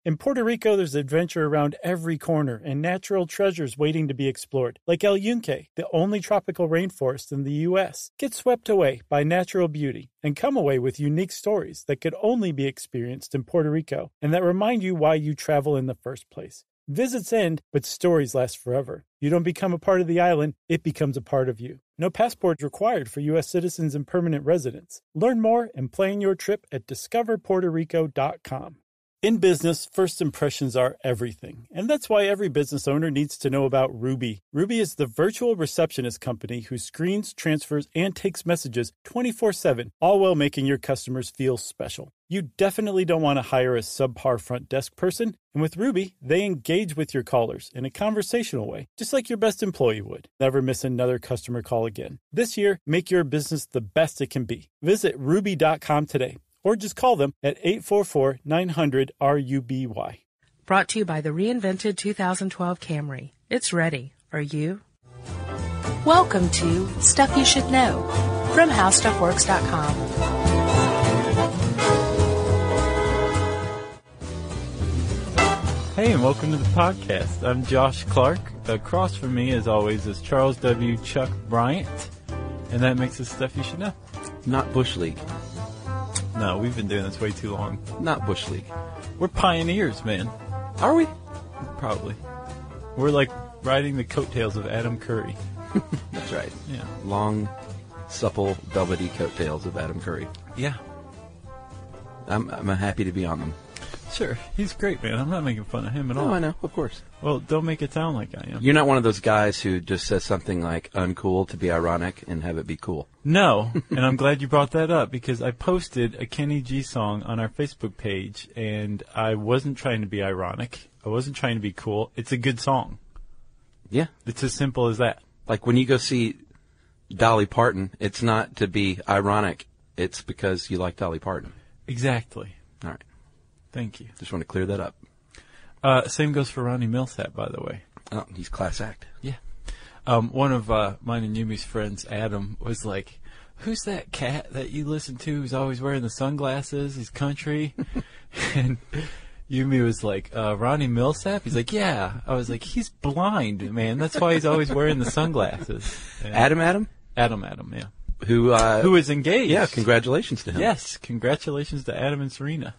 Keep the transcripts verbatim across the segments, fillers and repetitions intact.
In Puerto Rico, there's adventure around every corner and natural treasures waiting to be explored, like El Yunque, the only tropical rainforest in the U S. Get swept away by natural beauty and come away with unique stories that could only be experienced in Puerto Rico and that remind you why you travel in the first place. Visits end, but stories last forever. You don't become a part of the island, it becomes a part of you. No passport required for U S citizens and permanent residents. Learn more and plan your trip at discover puerto rico dot com. In business, first impressions are everything, and that's why every business owner needs to know about Ruby. Ruby is the virtual receptionist company who screens, transfers, and takes messages twenty-four seven, all while making your customers feel special. You definitely don't want to hire a subpar front desk person, and with Ruby, they engage with your callers in a conversational way, just like your best employee would. Never miss another customer call again. This year, make your business the best it can be. Visit ruby dot com today. Or just call them at eight four four, nine hundred, R U B Y. Brought to you by the reinvented two thousand twelve Camry. It's ready. Are you? Welcome to Stuff You Should Know from how stuff works dot com. Hey, and welcome to the podcast. I'm Josh Clark. Across from me, as always, is Charles W. Chuck Bryant. And that makes us Stuff You Should Know. Not Bush League. No, we've been doing this way too long. Not Bush League. We're pioneers, man. Are we? Probably. We're like riding the coattails of Adam Curry. That's right. Yeah. Long, supple, velvety coattails of Adam Curry. Yeah. I'm, I'm happy to be on them. Sure. He's great, man. I'm not making fun of him at all. No, I know. Of course. Well, don't make it sound like I am. You're not one of those guys who just says something like uncool to be ironic and have it be cool. No, and I'm glad you brought that up because I posted a Kenny G song on our Facebook page, and I wasn't trying to be ironic. I wasn't trying to be cool. It's a good song. Yeah. It's as simple as that. Like when you go see Dolly Parton, it's not to be ironic. It's because you like Dolly Parton. Exactly. All right. Thank you. Just want to clear that up. Uh, same goes for Ronnie Millsap, by the way. Oh, he's class act. Yeah. Um, one of uh, mine and Yumi's friends, Adam, was like, who's that cat that you listen to who's always wearing the sunglasses? He's country. And Yumi was like, uh, Ronnie Millsap? He's like, yeah. I was like, he's blind, man. That's why he's always wearing the sunglasses. And Adam Adam? Adam Adam, yeah. Who, uh, Who is engaged. Yeah, congratulations to him. Yes, congratulations to Adam and Serena.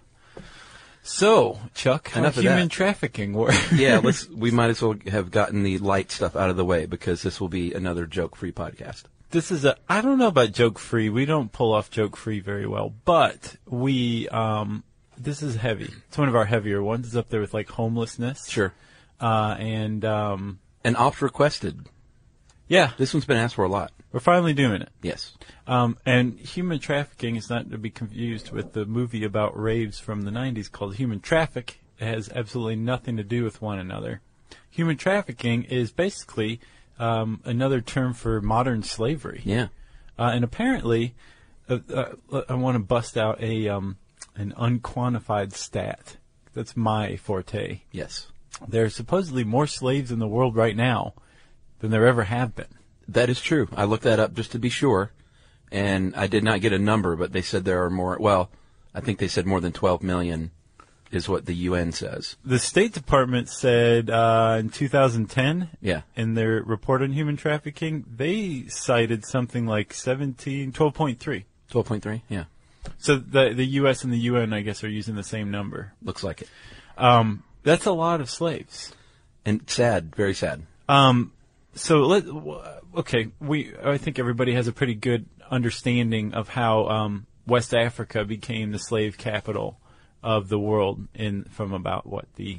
So, Chuck, how Enough of human that. trafficking work? Yeah, let's. We might as well have gotten the light stuff out of the way because this will be another joke-free podcast. This is a, I don't know about joke-free. We don't pull off joke-free very well, but we, um, this is heavy. It's one of our heavier ones. It's up there with, like, homelessness. Sure. Uh, and, um. And oft-requested. Yeah. This one's been asked for a lot. We're finally doing it. Yes. Um, and human trafficking is not to be confused with the movie about raves from the nineties called Human Traffic. It has absolutely nothing to do with one another. Human trafficking is basically um, another term for modern slavery. Yeah. Uh, and apparently, uh, uh, I want to bust out a um, an unquantified stat. That's my forte. Yes. There are supposedly more slaves in the world right now than there ever have been. That is true. I looked that up just to be sure, and I did not get a number, but they said there are more. Well, I think they said more than twelve million is what the U N says. The State Department said uh, in two thousand ten, yeah, in their report on human trafficking, they cited something like seventeen, twelve point three. twelve point three, yeah. So the the U S and the U N, I guess, are using the same number. Looks like it. Um, that's a lot of slaves. And sad, very sad. Um, so let okay, we I think everybody has a pretty good understanding of how um, West Africa became the slave capital of the world in from about what the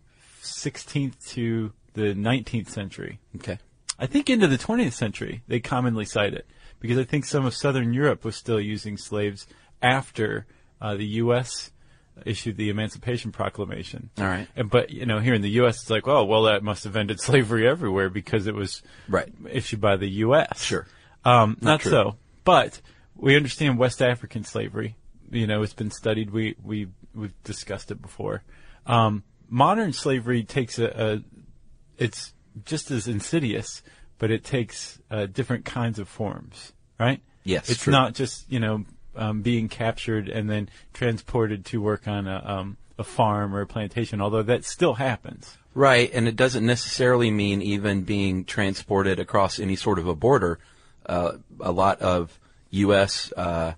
sixteenth to the nineteenth century. Okay. I think into the twentieth century they commonly cite it because I think some of Southern Europe was still using slaves after uh, the U S issued the Emancipation Proclamation. All right. And, but, you know, here in the U S, it's like, oh, well, that must have ended slavery everywhere because it was right. issued by the U S. Sure. Um, not not true. so. But we understand West African slavery. You know, it's been studied. We, we, we've discussed it before. Um, modern slavery takes a, a, it's just as insidious, but it takes uh, different kinds of forms, right? Yes, It's true. not just, you know, Um, being captured and then transported to work on a, um, a farm or a plantation, although that still happens. Right, and it doesn't necessarily mean even being transported across any sort of a border. Uh, a lot of U S Uh,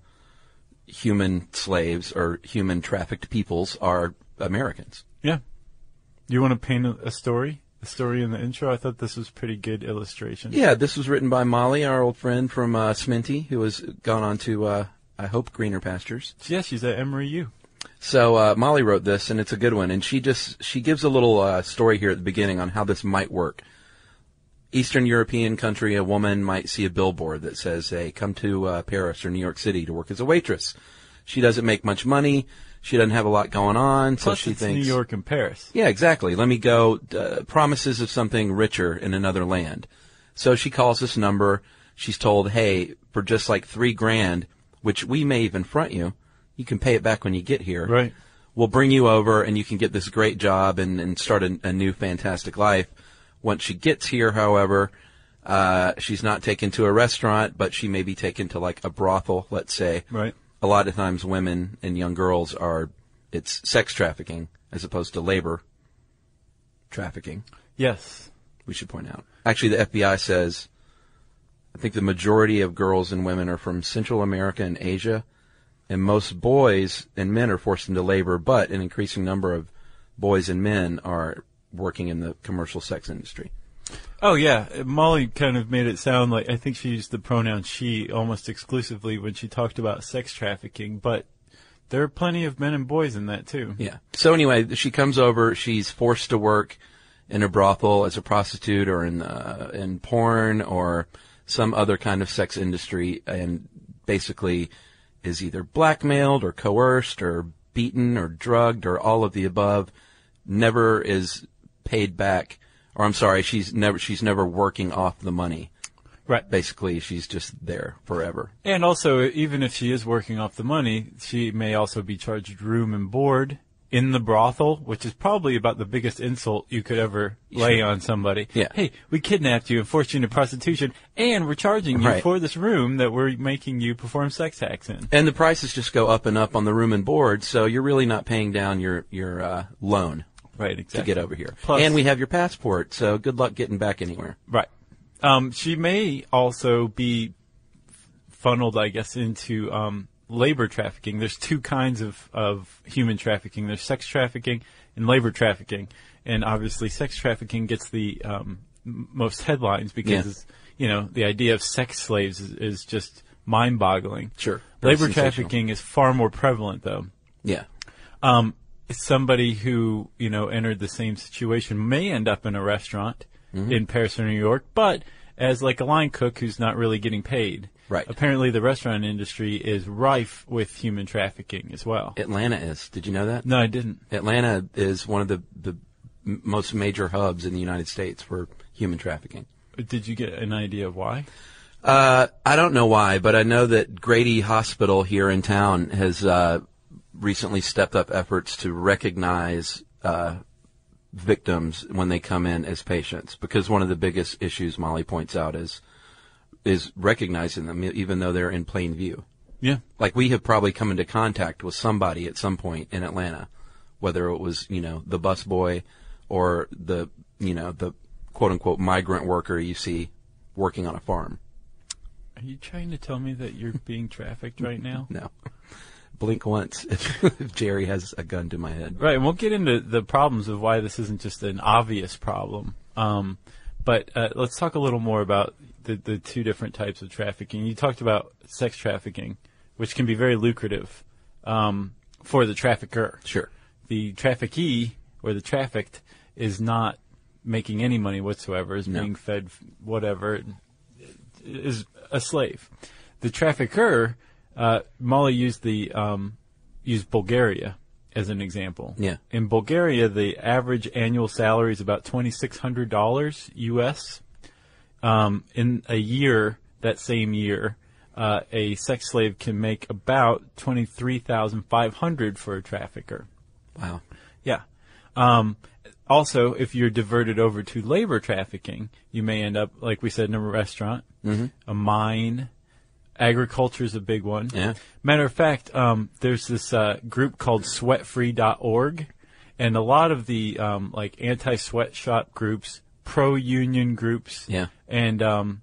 human slaves or human trafficked peoples are Americans. Yeah. You want to paint a, a story? A story in the intro? I thought this was pretty good illustration. Yeah, this was written by Molly, our old friend from uh, Sminty, who has gone on to, uh, I hope, greener pastures. Yeah, she's at Emory U. So uh, Molly wrote this, and it's a good one. And she just she gives a little uh, story here at the beginning on how this might work. Eastern European country, a woman might see a billboard that says, hey, come to uh, Paris or New York City to work as a waitress. She doesn't make much money. She doesn't have a lot going on, so Plus she it's thinks New York and Paris. Yeah, exactly. Let me go. Uh, promises of something richer in another land. So she calls this number. She's told, hey, for just like three grand, which we may even front you, you can pay it back when you get here. Right. We'll bring you over, and you can get this great job and, and start a, a new fantastic life. Once she gets here, however, uh, she's not taken to a restaurant, but she may be taken to like a brothel, let's say. Right. A lot of times women and young girls are, it's sex trafficking as opposed to labor trafficking. Yes. We should point out. Actually, the F B I says, I think the majority of girls and women are from Central America and Asia, and most boys and men are forced into labor, but an increasing number of boys and men are working in the commercial sex industry. Oh, yeah. Molly kind of made it sound like, I think she used the pronoun she almost exclusively when she talked about sex trafficking, but there are plenty of men and boys in that, too. Yeah. So anyway, she comes over, she's forced to work in a brothel as a prostitute or in, uh, in porn or some other kind of sex industry, and basically is either blackmailed or coerced or beaten or drugged or all of the above, never is paid back. Or I'm sorry, she's never she's never working off the money. Right. Basically, she's just there forever. And also, even if she is working off the money, she may also be charged room and board in the brothel, which is probably about the biggest insult you could ever lay Sure. on somebody. Yeah. Hey, we kidnapped you and forced you into prostitution, and we're charging you Right. for this room that we're making you perform sex acts in. And the prices just go up and up on the room and board, so you're really not paying down your your uh, loan. Right, exactly. To get over here. Plus, and we have your passport, so good luck getting back anywhere. Right. Um, she may also be funneled, I guess, into um, labor trafficking. There's two kinds of, of human trafficking. There's sex trafficking and labor trafficking. And obviously sex trafficking gets the um, m- most headlines because, Yeah. you know, the idea of sex slaves is, is just mind-boggling. Sure. Very Labor sensational. trafficking is far more prevalent, though. Yeah. Um, somebody who, you know, entered the same situation may end up in a restaurant Mm-hmm. in Paris or New York, but as like a line cook who's not really getting paid. Right. Apparently the restaurant industry is rife with human trafficking as well. Atlanta is. Did you know that? No, I didn't. Atlanta is one of the, the m- most major hubs in the United States for human trafficking. Did you get an idea of why? Uh, I don't know why, but I know that Grady Hospital here in town has uh, recently stepped up efforts to recognize uh, victims when they come in as patients, because one of the biggest issues Molly points out is is recognizing them even though they're in plain view. Yeah. Like, we have probably come into contact with somebody at some point in Atlanta, whether it was, you know, the bus boy or the, you know, the quote unquote migrant worker you see working on a farm. Are you trying to tell me that you're being trafficked right now? No. Blink once if, if Jerry has a gun to my head. Right, and we'll get into the problems of why this isn't just an obvious problem. Um, but uh, let's talk a little more about the, the two different types of trafficking. You talked about sex trafficking, which can be very lucrative um, for the trafficker. Sure. The traffickee, or the trafficked, is not making any money whatsoever, is No. being fed whatever, is a slave. The trafficker, uh, Molly used the um, used Bulgaria as an example. Yeah. In Bulgaria, the average annual salary is about twenty-six hundred dollars U S. Um, in a year, that same year, uh, a sex slave can make about twenty-three thousand five hundred dollars for a trafficker. Wow. Yeah. Um, also, if you're diverted over to labor trafficking, you may end up, like we said, in a restaurant, Mm-hmm. a mine, Agriculture is a big one. Yeah. Matter of fact, um, there's this uh, group called sweat free dot org, and a lot of the um, like anti-sweatshop groups, pro-union groups, Yeah. and um,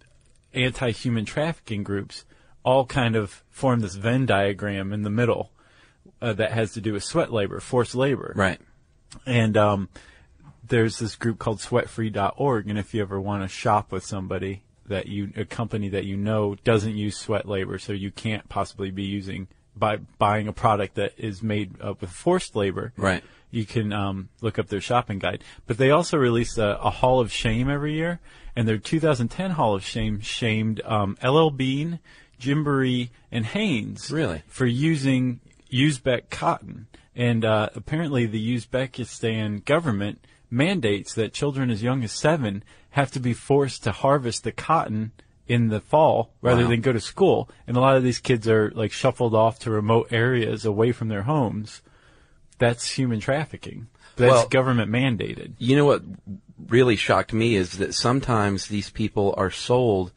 anti-human trafficking groups all kind of form this Venn diagram in the middle uh, that has to do with sweat labor, forced labor. Right. And um, there's this group called sweat free dot org, and if you ever want to shop with somebody that you, a company that you know doesn't use sweat labor, so you can't possibly be using by buying a product that is made uh, with forced labor. Right. You can um, look up their shopping guide. But they also release a, a Hall of Shame every year, and their two thousand ten Hall of Shame shamed um, L L Bean, Gymboree, and Hanes Really? for using Uzbek cotton. And uh, apparently the Uzbekistan government mandates that children as young as seven have to be forced to harvest the cotton in the fall rather Wow. than go to school. And a lot of these kids are like shuffled off to remote areas away from their homes. That's human trafficking. That's Well, government mandated. You know what really shocked me is that sometimes these people are sold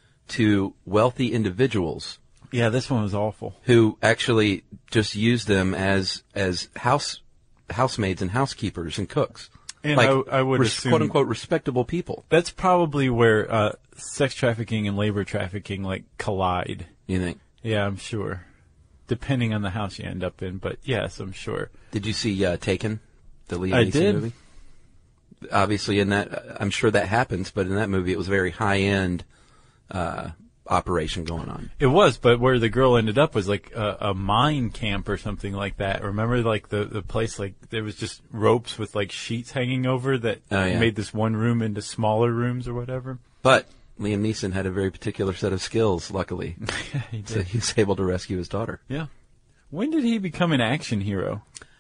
to wealthy individuals Yeah, this one was awful. who actually just use them as as house housemaids and housekeepers and cooks. And like, I, I would res- assume quote unquote respectable people. that's probably where uh, sex trafficking and labor trafficking like collide. You think? Yeah, I'm sure. Depending on the house you end up in, but yes, I'm sure. Did you see uh, Taken, the Liam I Neeson did. movie? Obviously, in that, I'm sure that happens, but in that movie, it was a very high end uh, operation going on. It was, but where the girl ended up was like a, a mine camp or something like that. Remember, like the the place, like there was just ropes with like sheets hanging over that Oh, yeah. made this one room into smaller rooms or whatever. But Liam Neeson had a very particular set of skills, luckily, He so did. he was able to rescue his daughter. Yeah. When did he become an action hero?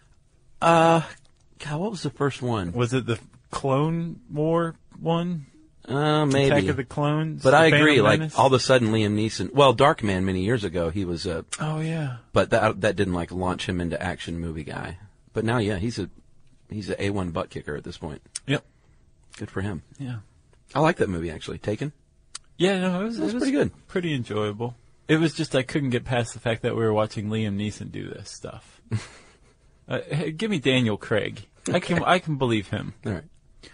Uh, God, what was the first one? Was it the Clone War one? Uh, maybe. Attack of the Clones? But The I Phantom agree. Like Menace? all of a sudden, Liam Neeson. Well, Darkman many years ago, he was a. Oh yeah. But that that didn't like launch him into action movie guy. But now, yeah, he's a he's a A one butt kicker at this point. Yep. Good for him. Yeah. I like that movie actually. Taken. Yeah, no, it was, It was it was pretty good. Pretty enjoyable. It was just I couldn't get past the fact that we were watching Liam Neeson do this stuff. uh, hey, give me Daniel Craig. I can I can believe him. All right.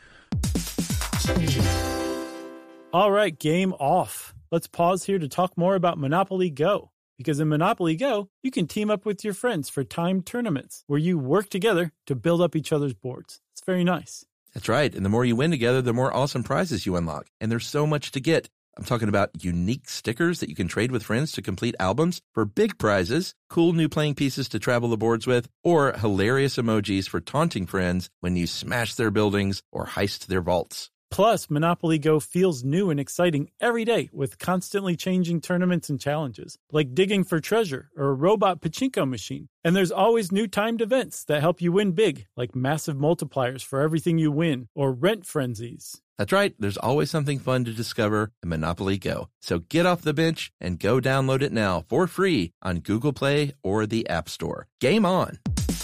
All right, game off. Let's pause here to talk more about Monopoly Go. Because in Monopoly Go, you can team up with your friends for timed tournaments where you work together to build up each other's boards. It's very nice. That's right. And the more you win together, the more awesome prizes you unlock. And there's so much to get. I'm talking about unique stickers that you can trade with friends to complete albums for big prizes, cool new playing pieces to travel the boards with, or hilarious emojis for taunting friends when you smash their buildings or heist their vaults. Plus, Monopoly Go feels new and exciting every day with constantly changing tournaments and challenges, like digging for treasure or a robot pachinko machine. And there's always new timed events that help you win big, like massive multipliers for everything you win or rent frenzies. That's right. There's always something fun to discover in Monopoly Go. So get off the bench and go download it now for free on Google Play or the App Store. Game on.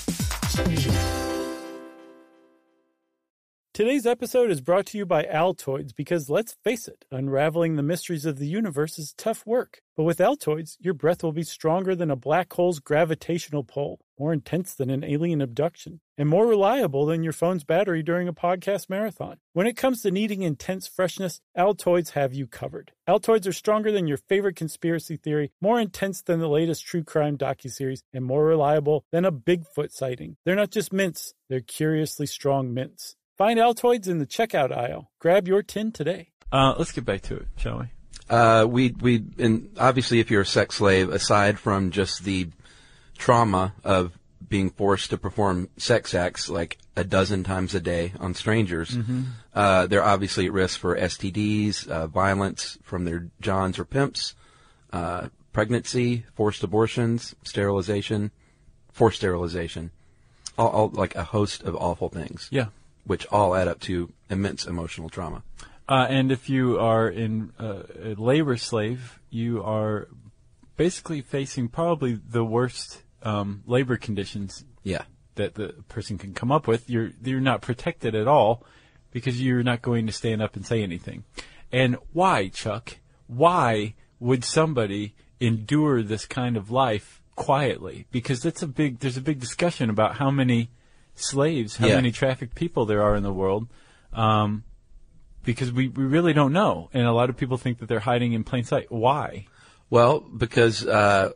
Today's episode is brought to you by Altoids because, let's face it, unraveling the mysteries of the universe is tough work. But with Altoids, your breath will be stronger than a black hole's gravitational pull, more intense than an alien abduction, and more reliable than your phone's battery during a podcast marathon. When it comes to needing intense freshness, Altoids have you covered. Altoids are stronger than your favorite conspiracy theory, more intense than the latest true crime docuseries, and more reliable than a Bigfoot sighting. They're not just mints, they're curiously strong mints. Find Altoids in the checkout aisle. Grab your tin today. Uh, let's get back to it, shall we? Uh, we we and obviously, if you're a sex slave, aside from just the trauma of being forced to perform sex acts like a dozen times a day on strangers, mm-hmm. uh, they're obviously at risk for S T Ds, uh, violence from their johns or pimps, uh, pregnancy, forced abortions, sterilization, forced sterilization, all, all like a host of awful things. Yeah. Which all add up to immense emotional trauma. Uh, and if you are in uh, a labor slave, you are basically facing probably the worst um, labor conditions Yeah. that the person can come up with. You're you're not protected at all because you're not going to stand up and say anything. And why, Chuck? Why would somebody endure this kind of life quietly? Because that's a big, there's a big discussion about how many slaves, how Yeah. many trafficked people there are in the world. Um, because we, we really don't know. And a lot of people think that they're hiding in plain sight. Why? Well, because uh,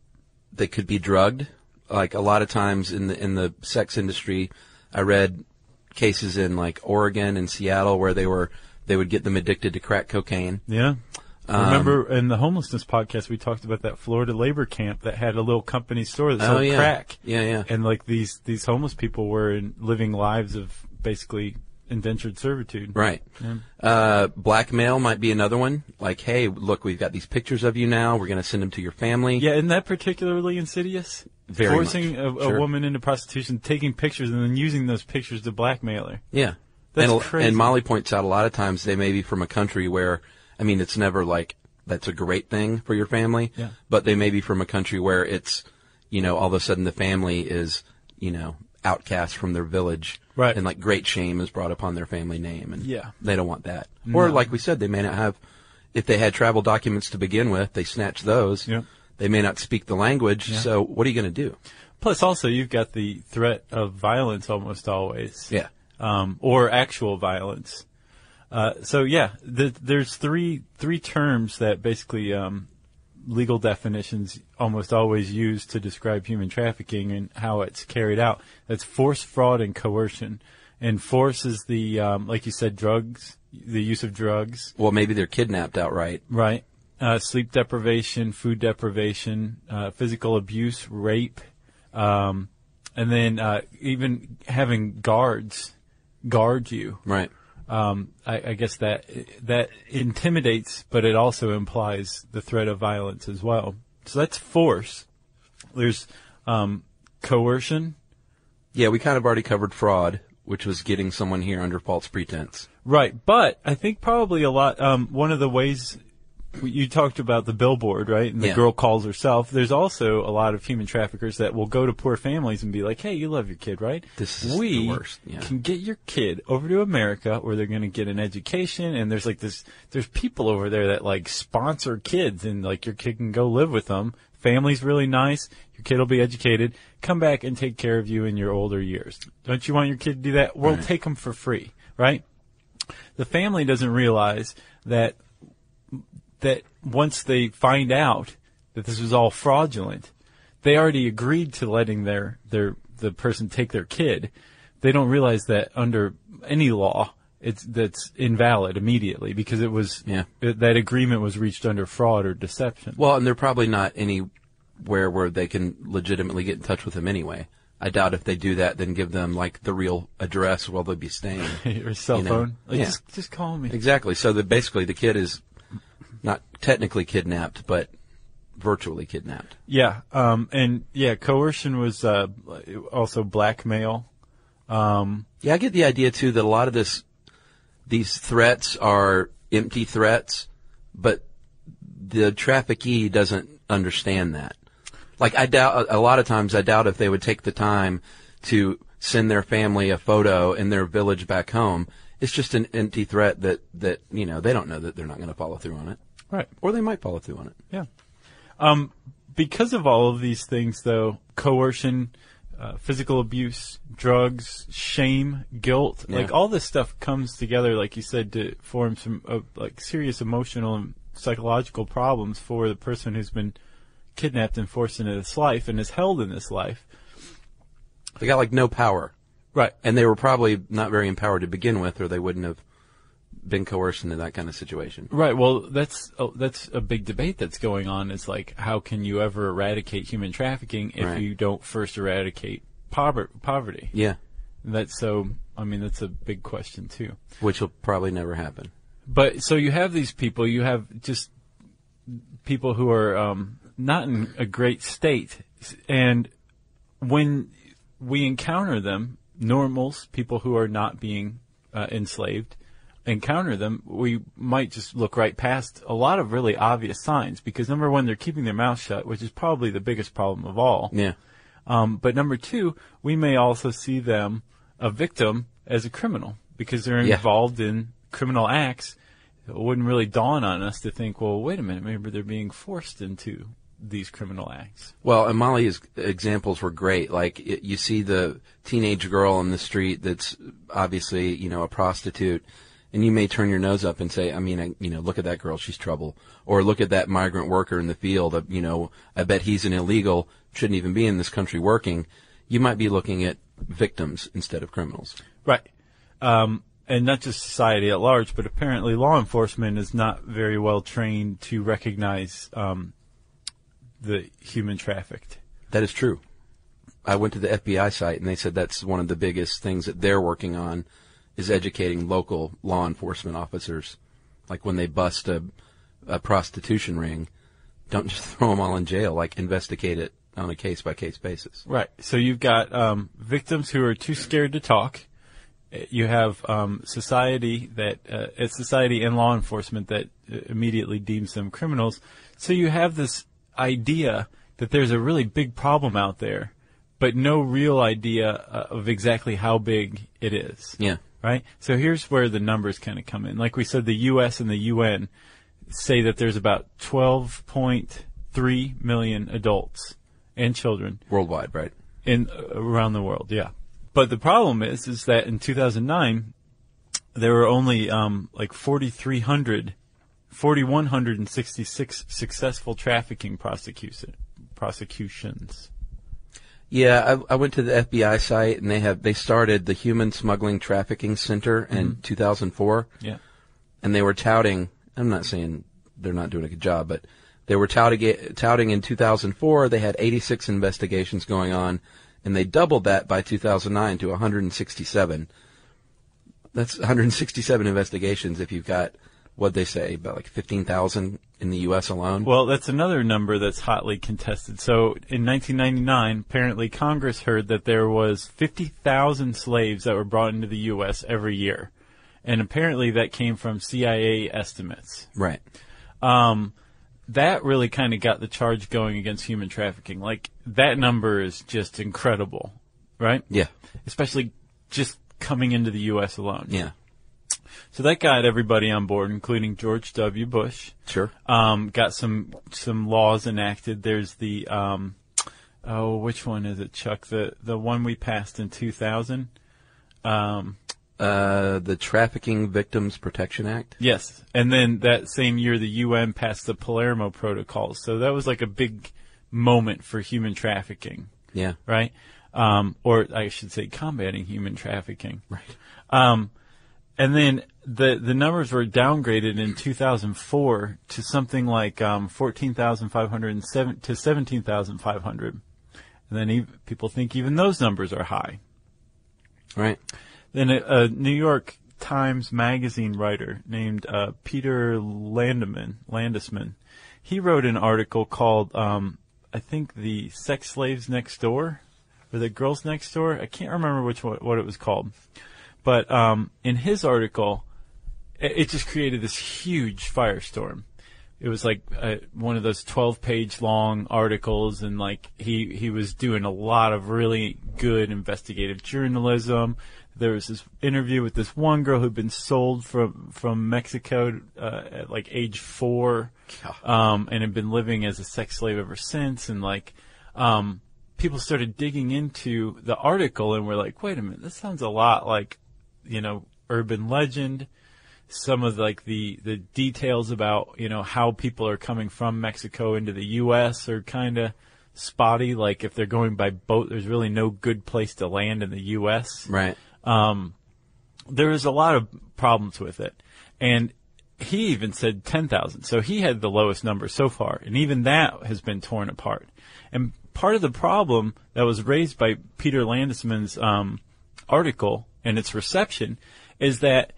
they could be drugged. Like a lot of times in the in the sex industry, I read cases in like Oregon and Seattle where they were they would get them addicted to crack cocaine. Yeah. Um, Remember in the homelessness podcast, we talked about that Florida labor camp that had a little company store that Oh, sold yeah. crack. Yeah, yeah. And like these, these homeless people were in, living lives of basically indentured servitude. Right. Yeah. Uh, blackmail might be another one. Like, hey, look, we've got these pictures of you now. We're going to send them to your family. Yeah, isn't that particularly insidious? Very Forcing much. a, a Sure. woman into prostitution, taking pictures, and then using those pictures to blackmail her. Yeah. That's and, crazy. And Molly points out a lot of times they may be from a country where, I mean, it's never like, that's a great thing for your family. Yeah. But they may be from a country where it's, you know, all of a sudden the family is, you know, outcast from their village. Right. And like great shame is brought upon their family name. And Yeah. they don't want that. Or No. like we said, they may not have, if they had travel documents to begin with, they snatch those. Yeah. They may not speak the language. Yeah. So what are you going to do? Plus, also, you've got the threat of violence almost always. Yeah. Um, or actual violence. Uh, so yeah, th- there's three three terms that basically um, legal definitions almost always use to describe human trafficking and how it's carried out. That's force, fraud, and coercion. And force is the, um, like you said, drugs, the use of drugs, Well, maybe they're kidnapped outright. right? Uh, sleep deprivation, food deprivation, uh, physical abuse, rape, um, and then uh, even having guards guard you. Right. Um, I, I guess that that intimidates, but it also implies the threat of violence as well. So that's force. There's um, coercion. Yeah, we kind of already covered fraud, which was getting someone here under false pretense. Right, but I think probably a lot, um, one of the ways you talked about the billboard, right? And the Yeah. girl calls herself. There's also a lot of human traffickers that will go to poor families and be like, hey, you love your kid, right? This is we the worst. Yeah. can get your kid over to America where they're going to get an education. And there's like this, there's people over there that like sponsor kids and like your kid can go live with them. Family's really nice. Your kid will be educated. Come back and take care of you in your older years. Don't you want your kid to do that? We'll Right. take them for free, right? The family doesn't realize that that once they find out that this was all fraudulent, they already agreed to letting their, their the person take their kid. They don't realize that under any law, it's that's invalid immediately because it was Yeah. it, that agreement was reached under fraud or deception. Well, and they're probably not anywhere where they can legitimately get in touch with them anyway. I doubt if they do that, then give them like the real address where they'll be staying. Your cell you know, phone, like, yeah. just just call me. Exactly. So that basically the kid is not technically kidnapped, but virtually kidnapped. Yeah, um, and yeah, coercion was uh, also blackmail. Um, Yeah, I get the idea too that a lot of this, these threats are empty threats, but the traffickee doesn't understand that. Like I doubt, a lot of times I doubt if they would take the time to send their family a photo in their village back home. It's just an empty threat that, that, you know, they don't know that they're not going to follow through on it. right. Or they might follow through on it. Yeah. Um, because of all of these things, though, coercion, uh, physical abuse, drugs, shame, guilt, Yeah. like all this stuff comes together, like you said, to form some uh, like serious emotional and psychological problems for the person who's been kidnapped and forced into this life and is held in this life. They got like no power. Right. And they were probably not very empowered to begin with, or they wouldn't have been coerced into that kind of situation. Right. Well, that's oh, that's a big debate that's going on. Is like, how can you ever eradicate human trafficking if Right. you don't first eradicate pover- poverty? Yeah. That's so. I mean, that's a big question too. Which will probably never happen. But so you have these people. You have just people who are um, not in a great state, and when we encounter them, normals, people who are not being uh, enslaved, encounter them, we might just look right past a lot of really obvious signs because number one, they're keeping their mouth shut, which is probably the biggest problem of all. Yeah. Um, but number two, we may also see them, a victim, as a criminal because they're Yeah. involved in criminal acts it wouldn't really dawn on us to think, well, wait a minute, maybe they're being forced into these criminal acts. Well, and Molly's examples were great. Like, it, you see the teenage girl on the street that's obviously, you know, a prostitute, and you may turn your nose up and say, I mean, I, you know, look at that girl, she's trouble. Or look at that migrant worker in the field, uh, you know, I bet he's an illegal, shouldn't even be in this country working. You might be looking at victims instead of criminals. Right. Um, and not just society at large, but apparently law enforcement is not very well trained to recognize um, the human trafficked. That is true. I went to the F B I site, and they said that's one of the biggest things that they're working on is educating local law enforcement officers. Like when they bust a, a prostitution ring, don't just throw them all in jail. Like, investigate it on a case-by-case basis. Right. So you've got um, victims who are too scared to talk. You have um, society that uh, it's society and law enforcement that immediately deems them criminals. So you have this idea that there's a really big problem out there, but no real idea uh, of exactly how big it is. Yeah. Right? So here's where the numbers kind of come in. Like we said, the U S and the U N say that there's about twelve point three million adults and children. Worldwide, right? In uh, around the world, yeah. But the problem is, is that in two thousand nine, there were only um, like forty-three hundred, four thousand one hundred sixty-six successful trafficking prosecution, prosecutions. Yeah, I, I went to the F B I site, and they have they started the Human Smuggling Trafficking Center in Mm-hmm. two thousand four. Yeah. And they were touting, I'm not saying they're not doing a good job, but they were touting, touting in two thousand four, they had eighty-six investigations going on, and they doubled that by two thousand nine to one hundred sixty-seven. That's one hundred sixty-seven investigations if you've got, what'd they say, about like fifteen thousand in the U S alone? Well, that's another number that's hotly contested. So in nineteen ninety-nine, apparently Congress heard that there was fifty thousand slaves that were brought into the U S every year. And apparently that came from C I A estimates. Right. Um, that really kind of got the charge going against human trafficking. Like, that number is just incredible, right? Yeah. Especially just coming into the U S alone. Yeah. So that got everybody on board, including George W. Bush. Sure. Um, got some some laws enacted. There's the, um, oh, which one is it, Chuck? The the one we passed in two thousand? Um, Uh, the Trafficking Victims Protection Act? yes. And then that same year, the U N passed the Palermo Protocols. So that was like a big moment for human trafficking, Yeah. right? Um, or I should say combating human trafficking. Right. Um, and then the the numbers were downgraded in two thousand four to something like um, fourteen thousand five hundred seven to seventeen thousand five hundred. And then ev- people think even those numbers are high. Right. Then a, a New York Times Magazine writer named uh, Peter Landesman, Landesman, he wrote an article called, um, I think, The Sex Slaves Next Door, or The Girls Next Door. I can't remember which one, what it was called. But um, in his article, it, it just created this huge firestorm. It was like uh, one of those twelve-page long articles, and like he, he was doing a lot of really good investigative journalism. There was this interview with this one girl who'd been sold from from Mexico uh, at like age four, um, and had been living as a sex slave ever since. And like, um, people started digging into the article and were like, "Wait a minute, this sounds a lot like, you know, urban legend." Some of like the the details about, you know, how people are coming from Mexico into the U S are kind of spotty. Like if they're going by boat, there's really no good place to land in the U S Right. Um, there was a lot of problems with it. And he even said ten thousand. So he had the lowest number so far. And even that has been torn apart. And part of the problem that was raised by Peter Landesman's um, article and its reception is that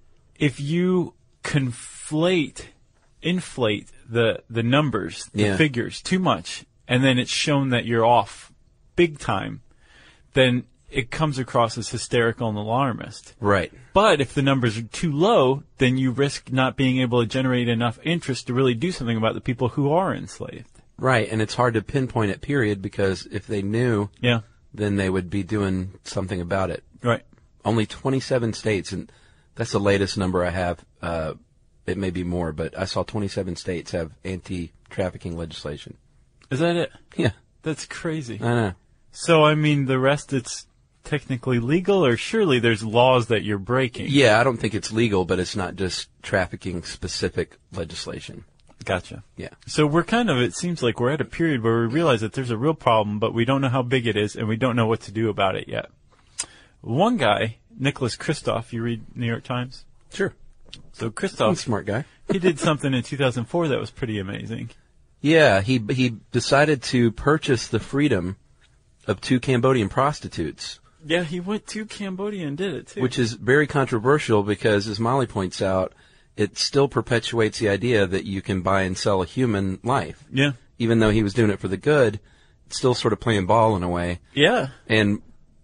if you conflate, inflate the, the numbers, the Yeah. figures too much, and then it's shown that you're off big time, then it comes across as hysterical and alarmist. Right. But if the numbers are too low, then you risk not being able to generate enough interest to really do something about the people who are enslaved. Right, and it's hard to pinpoint it, period, because if they knew, Yeah. then they would be doing something about it. Right. Only twenty-seven states, and that's the latest number I have, uh, it may be more, but I saw twenty-seven states have anti-trafficking legislation. Is that it? Yeah. That's crazy. I know. So, I mean, the rest, it's technically legal, or surely there's laws that you're breaking? Yeah, I don't think it's legal, but it's not just trafficking-specific legislation. Gotcha. Yeah. So we're kind of, it seems like we're at a period where we realize that there's a real problem, but we don't know how big it is, and we don't know what to do about it yet. One guy, Nicholas Kristof, you read New York Times? Sure. So I'm a Kristof, smart guy. he did something in two thousand four that was pretty amazing. Yeah, he he decided to purchase the freedom of two Cambodian prostitutes, Yeah, he went to Cambodia and did it, too. which is very controversial because, as Molly points out, it still perpetuates the idea that you can buy and sell a human life. Yeah. Even though he was doing it for the good, it's still sort of playing ball in a way. Yeah. And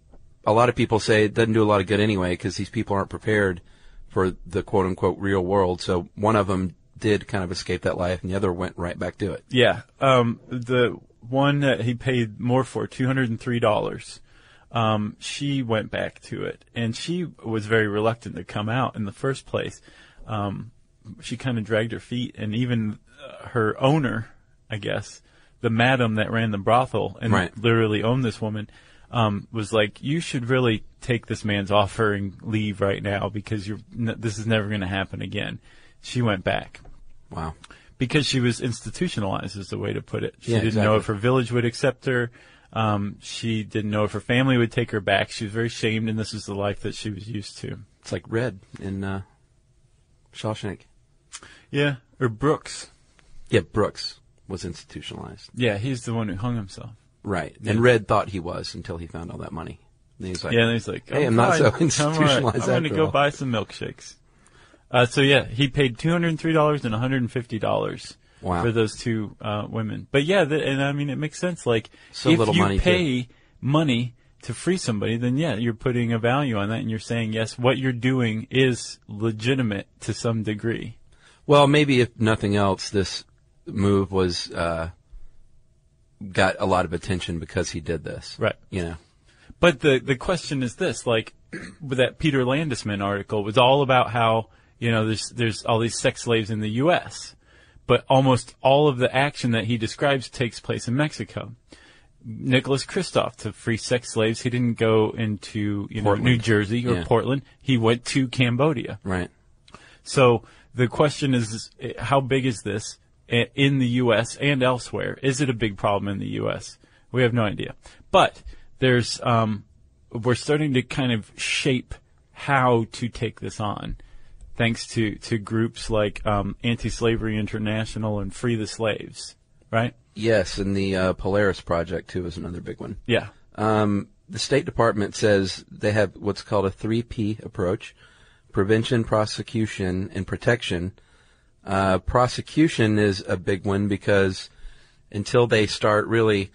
a lot of people say it doesn't do a lot of good anyway because these people aren't prepared for the quote-unquote real world. So one of them did kind of escape that life, and the other went right back to it. Yeah. Um, the one that he paid more for, two hundred three dollars, um, she went back to it. And she was very reluctant to come out in the first place. Um, she kind of dragged her feet, and even uh, her owner, I guess, the madam that ran the brothel and Right. literally owned this woman, um, was like, you should really take this man's offer and leave right now because you're, n- this is never going to happen again. She went back. Wow. Because she was institutionalized, is the way to put it. She Yeah, didn't exactly. know if her village would accept her. Um, she didn't know if her family would take her back. She was very shamed, and this is the life that she was used to. It's like Red in uh, Shawshank. Yeah. Or Brooks. Yeah, Brooks was institutionalized. Yeah, he's the one who hung himself. Right. Yeah. And Red thought he was until he found all that money. And he's like, Yeah, and he's like, Hey, oh, I'm not fine. so I'm all right. institutionalized I'm going to after go all. buy some milkshakes. Uh, so yeah, he paid two hundred three dollars and one hundred fifty dollars Wow. for those two uh, women. But yeah, th- and I mean, it makes sense. Like, So if little you money, pay money to free somebody, then yeah, you're putting a value on that, and you're saying, yes, what you're doing is legitimate to some degree. Well, maybe if nothing else, this move was uh, got a lot of attention because he did this. Right. You know. But the the question is this, like, with that Peter Landesman article was all about how, you know, there's there's all these sex slaves in the U S, but almost all of the action that he describes takes place in Mexico. Nicholas Kristof, to free sex slaves, he didn't go into, you know, Portland. New Jersey or Yeah. Portland. He went to Cambodia. Right. So the question is, how big is this in the U S and elsewhere? Is it a big problem in the U S? We have no idea. But there's, um, we're starting to kind of shape how to take this on, thanks to, to groups like um, Anti-Slavery International and Free the Slaves, right? Yes, and the uh, Polaris Project, too, is another big one. Yeah. Um, the State Department says they have what's called a three P approach: prevention, prosecution, and protection. Uh, prosecution is a big one because until they start really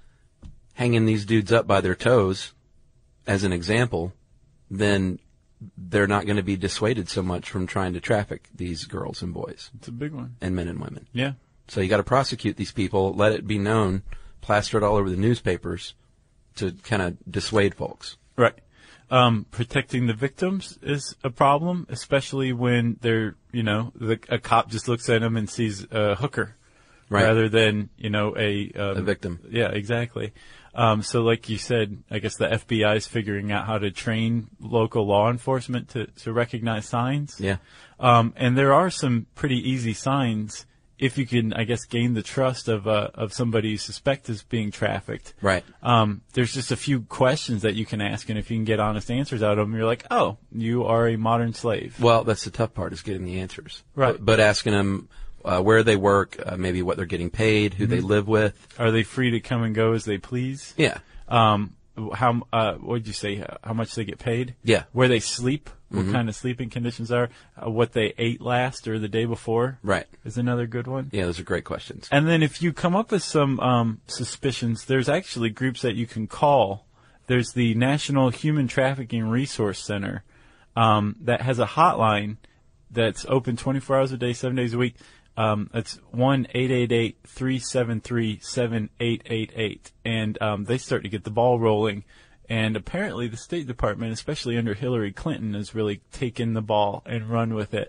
hanging these dudes up by their toes, as an example, then they're not going to be dissuaded so much from trying to traffic these girls and boys It's a big one. and men and women. Yeah. So you got to prosecute these people, let it be known, plaster it all over the newspapers to kind of dissuade folks. Right. Um, protecting the victims is a problem, especially when they're, you know, the, a cop just looks at them and sees a hooker, Right. rather than, you know, a um, A victim. Yeah, exactly. Um, so, like you said, I guess the F B I is figuring out how to train local law enforcement to to recognize signs. Yeah. Um, and there are some pretty easy signs if you can, I guess, gain the trust of uh, of somebody you suspect is being trafficked. Right. Um, there's just a few questions that you can ask, and if you can get honest answers out of them, you're like, oh, you are a modern slave. Well, that's the tough part, is getting the answers. Right. But, but asking them uh, where they work, uh, maybe what they're getting paid, who they live with. Are they free to come and go as they please? Yeah. Um, how, uh, what did you say, how much they get paid? Yeah. Where they sleep, what kind of sleeping conditions are, uh, what they ate last or the day before Right. is another good one. Yeah, those are great questions. And then if you come up with some um, suspicions, there's actually groups that you can call. There's the National Human Trafficking Resource Center um, that has a hotline that's open twenty-four hours a day, seven days a week. Um, it's one eight eight eight, three seven three, seven eight eight eight. And um, they start to get the ball rolling. And apparently the State Department, especially under Hillary Clinton, has really taken the ball and run with it.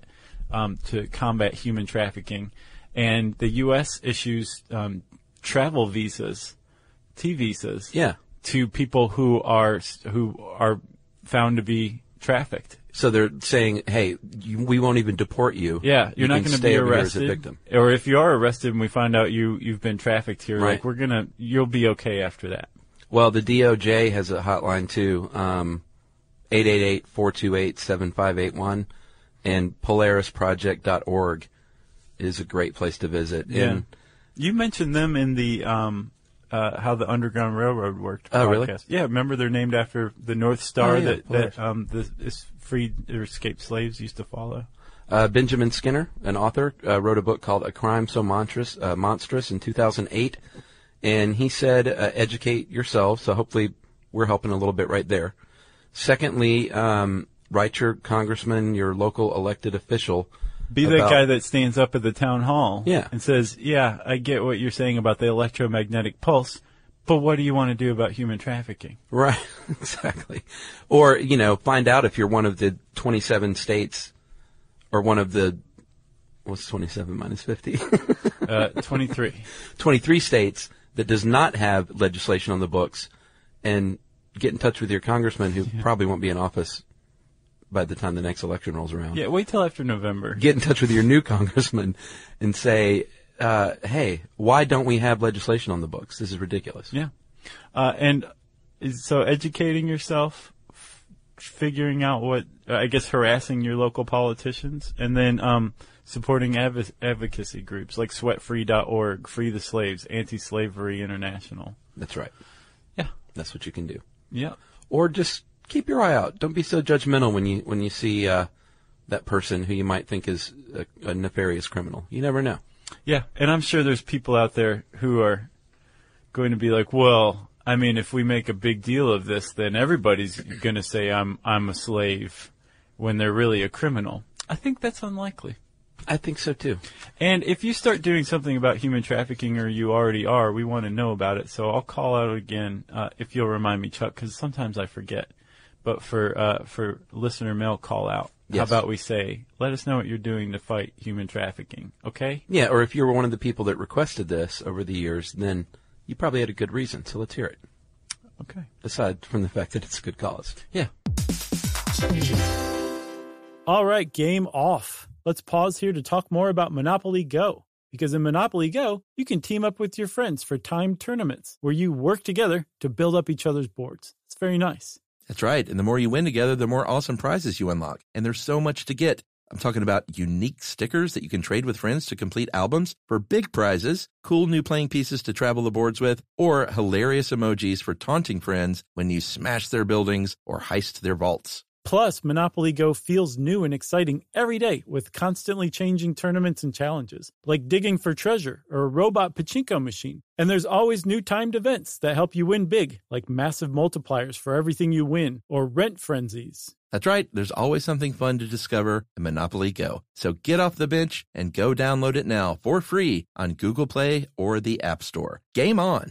um, to combat human trafficking. And the U S issues um, travel visas, T visas, Yeah. to people who are who are found to be trafficked. So they're saying, hey, you, we won't even deport you. Yeah, you're You not can going to stay be over here arrested, as a victim. or if you are arrested and we find out you you've been trafficked here, Right. like we're gonna, you'll be okay after that. Well, the D O J has a hotline too, um, eight eight eight, four two eight, seven five eight one, and polaris project dot org is a great place to visit. Yeah, And, you mentioned them in the um, uh, how the Underground Railroad worked. Oh, really? podcast. Yeah, remember they're named after the North Star Oh, yeah, that Polaris. that um, the this freed or escaped slaves used to follow. Uh, Benjamin Skinner, an author, uh, wrote a book called A Crime So Monstrous, uh, Monstrous in two thousand eight, and he said, uh, educate yourselves, so hopefully we're helping a little bit right there. Secondly, um, write your congressman, your local elected official. Be that about- guy that stands up at the town hall Yeah. and says, yeah, I get what you're saying about the electromagnetic pulse, but what do you want to do about human trafficking? Right, exactly. Or, you know, find out if you're one of the twenty-seven states, or one of the, what's twenty-seven minus fifty? Uh, twenty-three. twenty-three states that does not have legislation on the books, and get in touch with your congressman, who probably won't be in office by the time the next election rolls around. Yeah, wait till after November. Get in touch with your new congressman and say, uh, hey, why don't we have legislation on the books? This is ridiculous. Yeah. Uh, and is- so educating yourself, f- figuring out what, uh, I guess harassing your local politicians, and then um, supporting adv- advocacy groups like sweat free dot org, Free the Slaves, Anti-Slavery International. That's right. Yeah. That's what you can do. Yeah. Or just keep your eye out. Don't be so judgmental when you when you see uh, that person who you might think is a, a nefarious criminal. You never know. Yeah, and I'm sure there's people out there who are going to be like, well, I mean, if we make a big deal of this, then everybody's going to say I'm I'm a slave when they're really a criminal. I think that's unlikely. I think so too. And if you start doing something about human trafficking, or you already are, we want to know about it. So I'll call out again, uh, if you'll remind me, Chuck, because sometimes I forget. But for uh, for listener mail call out, Yes. how about we say, let us know what you're doing to fight human trafficking, okay? Yeah, or if you were one of the people that requested this over the years, then you probably had a good reason. So let's hear it. Okay. Aside from the fact that it's a good cause. Yeah. All right, game off. Let's pause here to talk more about Monopoly Go. Because in Monopoly Go, you can team up with your friends for timed tournaments where you work together to build up each other's boards. It's very nice. That's right. And the more you win together, the more awesome prizes you unlock. And there's so much to get. I'm talking about unique stickers that you can trade with friends to complete albums for big prizes, cool new playing pieces to travel the boards with, or hilarious emojis for taunting friends when you smash their buildings or heist their vaults. Plus, Monopoly Go feels new and exciting every day with constantly changing tournaments and challenges, like digging for treasure or a robot pachinko machine. And there's always new timed events that help you win big, like massive multipliers for everything you win or rent frenzies. That's right. There's always something fun to discover in Monopoly Go. So get off the bench and go download it now for free on Google Play or the App Store. Game on.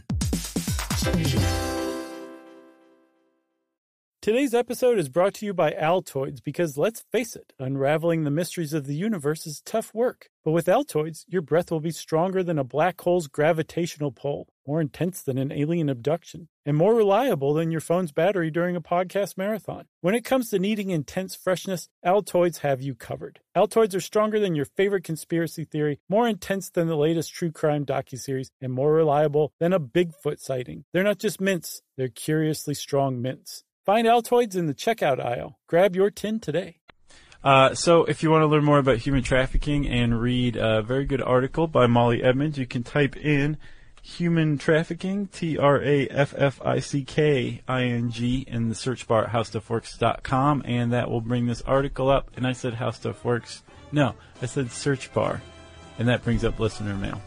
Today's episode is brought to you by Altoids because, let's face it, unraveling the mysteries of the universe is tough work. But with Altoids, your breath will be stronger than a black hole's gravitational pull, more intense than an alien abduction, and more reliable than your phone's battery during a podcast marathon. When it comes to needing intense freshness, Altoids have you covered. Altoids are stronger than your favorite conspiracy theory, more intense than the latest true crime docuseries, and more reliable than a Bigfoot sighting. They're not just mints, they're curiously strong mints. Find Altoids in the checkout aisle. Grab your tin today. Uh, so if you want to learn more about human trafficking and read a very good article by Molly Edmonds, you can type in human trafficking, T R A F F I C K I N G, in the search bar at how stuff works dot com, and that will bring this article up. And I said How Stuff Works. No, I said search bar, and that brings up listener mail.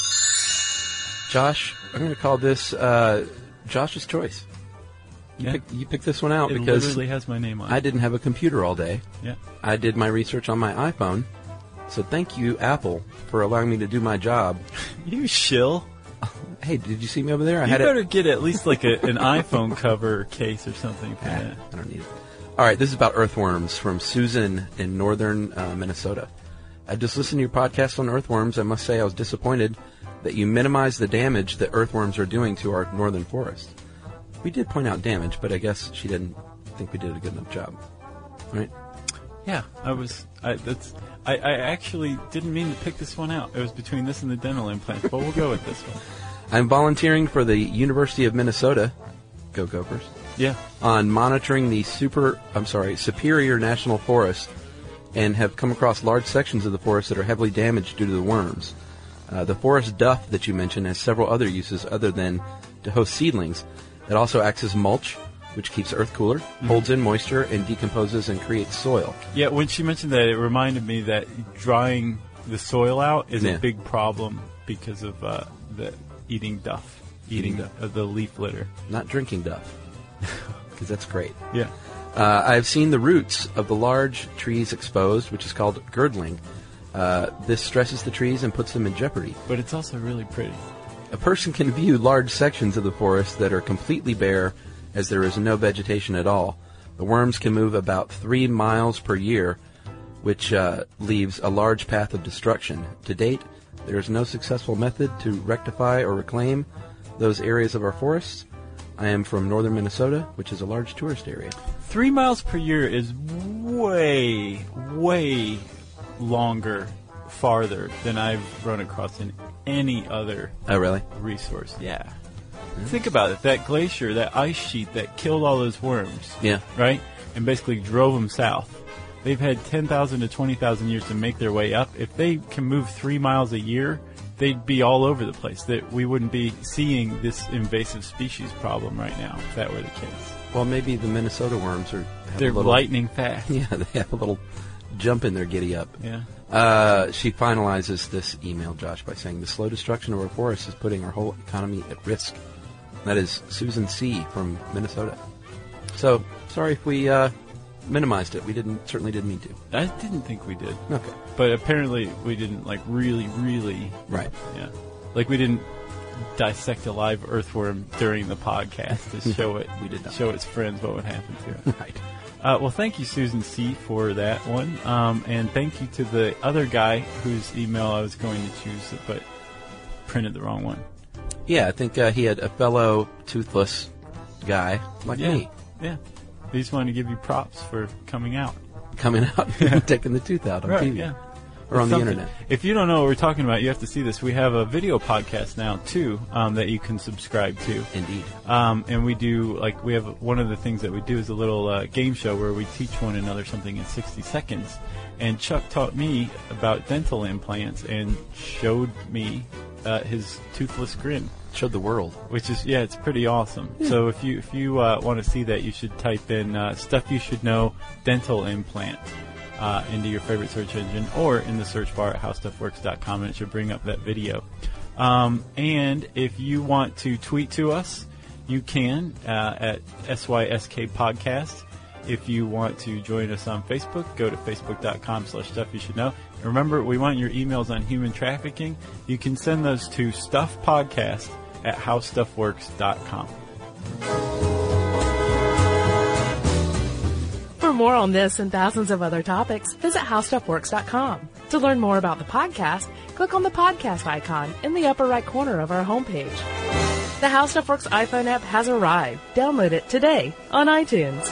Josh, I'm going to call this uh, Josh's choice. You, Yeah. picked, you picked this one out It because literally has my name on it. I didn't have a computer all day. Yeah. I did my research on my iPhone. So thank you, Apple, for allowing me to do my job. You shill. Hey, did you see me over there? I You had better it. get at least like a, an iPhone cover case or something for that. I don't need it. All right, this is about earthworms from Susan in northern uh, Minnesota. I just listened to your podcast on earthworms. I must say I was disappointed that you minimized the damage that earthworms are doing to our northern forest. We did point out damage, but I guess she didn't think we did a good enough job. Right? Yeah, I was. I, that's. I, I actually didn't mean to pick this one out. It was between this and the dental implants, but we'll go with this one. I'm volunteering for the University of Minnesota, go Gophers, Yeah. on monitoring the super. I'm sorry, Superior National Forest, and have come across large sections of the forest that are heavily damaged due to the worms. Uh, the forest duff that you mentioned has several other uses other than to host seedlings. It also acts as mulch, which keeps earth cooler, mm-hmm. holds in moisture, and decomposes and creates soil. Yeah, when she mentioned that, it reminded me that drying the soil out is Yeah. a big problem because of uh, the eating duff, eating, Eating duff. Uh, the leaf litter. Not drinking duff, because that's great. Yeah. Uh, I've seen the roots of the large trees exposed, which is called girdling. Uh, this stresses the trees and puts them in jeopardy. But it's also really pretty. A person can view large sections of the forest that are completely bare, as there is no vegetation at all. The worms can move about three miles per year, which uh, leaves a large path of destruction. To date, there is no successful method to rectify or reclaim those areas of our forests. I am from northern Minnesota, which is a large tourist area. Three miles per year is way, way longer, farther than I've run across in any other Oh, really? resource. Yeah. Think about it. That glacier, that ice sheet that killed all those worms, Yeah. right? And basically drove them south. They've had ten thousand to twenty thousand years to make their way up. If they can move three miles a year, they'd be all over the place. That we wouldn't be seeing this invasive species problem right now if that were the case. Well, maybe the Minnesota worms are. Have They're a little, lightning fast. Yeah, they have a little jump in their giddy up. Yeah. Uh, she finalizes this email, Josh, by saying the slow destruction of our forests is putting our whole economy at risk. That is Susan C. from Minnesota. So, sorry if we uh, minimized it. We didn't certainly didn't mean to. I didn't think we did. Okay. But apparently we didn't, like, really, really... Right. Yeah. Like, we didn't dissect a live earthworm during the podcast to show it. We did not. Show its friends what would happen to it. Right. Uh, well, thank you, Susan C., for that one. Um, and thank you to the other guy whose email I was going to choose, but printed the wrong one. Yeah, I think uh, he had a fellow toothless guy like Yeah. me Yeah. They just wanted to give you props for coming out. coming out and taking the tooth out on T V. yeah. Or on It's the something- internet. If you don't know what we're talking about, you have to see this. We have a video podcast now, too, um, that you can subscribe to. Indeed. Um, and we do, like, we have one of the things that we do is a little uh, game show where we teach one another something in sixty seconds. And Chuck taught me about dental implants and showed me uh, his toothless grin, Showed the world. which is, yeah, it's pretty awesome. So if you if you uh, want to see that, you should type in uh, stuff you should know dental implant uh, into your favorite search engine or in the search bar at how stuff works dot com, and it should bring up that video. Um, and if you want to tweet to us, you can uh, at S Y S K Podcast. If you want to join us on Facebook, go to facebook dot com slash stuff you should know. And remember, we want your emails on human trafficking. You can send those to stuffpodcast at how stuff works dot com. For more on this and thousands of other topics, visit how stuff works dot com. To learn more about the podcast, click on the podcast icon in the upper right corner of our homepage. The How Stuff Works iPhone app has arrived. Download it today on iTunes.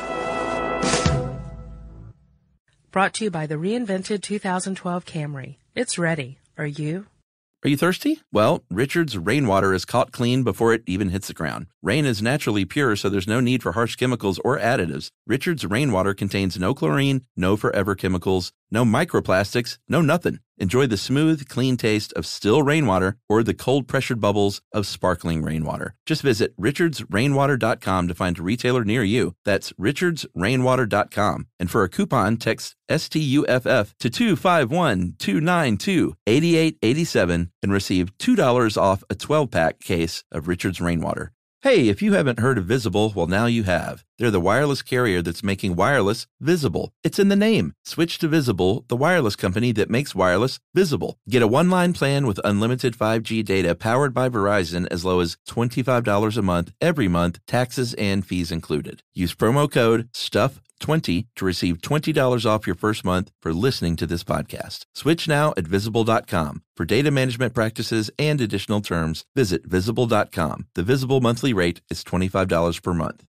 Brought to you by the reinvented two thousand twelve Camry. It's ready. Are you? Are you thirsty? Well, Richard's rainwater is caught clean before it even hits the ground. Rain is naturally pure, so there's no need for harsh chemicals or additives. Richard's rainwater contains no chlorine, no forever chemicals, no microplastics, no nothing. Enjoy the smooth, clean taste of still rainwater or the cold-pressured bubbles of sparkling rainwater. Just visit richards rainwater dot com to find a retailer near you. That's richards rainwater dot com. And for a coupon, text S T U F F to two five one, two nine two, eight eight eight seven and receive two dollars off a twelve-pack case of Richard's Rainwater. Hey, if you haven't heard of Visible, well, now you have. They're the wireless carrier that's making wireless visible. It's in the name. Switch to Visible, the wireless company that makes wireless visible. Get a one-line plan with unlimited five G data powered by Verizon as low as twenty-five dollars a month every month, taxes and fees included. Use promo code STUFF twenty to receive twenty dollars off your first month for listening to this podcast. Switch now at Visible dot com. For data management practices and additional terms, visit Visible dot com. The Visible monthly rate is twenty-five dollars per month.